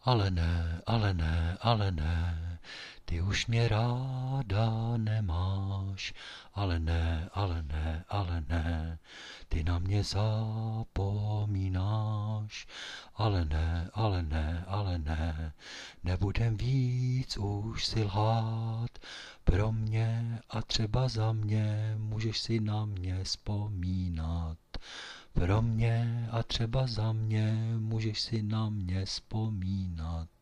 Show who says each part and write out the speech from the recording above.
Speaker 1: Ale ne, ale ne, ale ne, ty už mě ráda nemáš. Ale ne, ale ne, ale ne, ty na mě zapomínáš. Ale ne, ale ne, ale ne, nebudem víc už si lhát. Pro mě a třeba za mě můžeš si na mě vzpomínat. Pro mě a třeba za mě můžeš si na mě vzpomínat.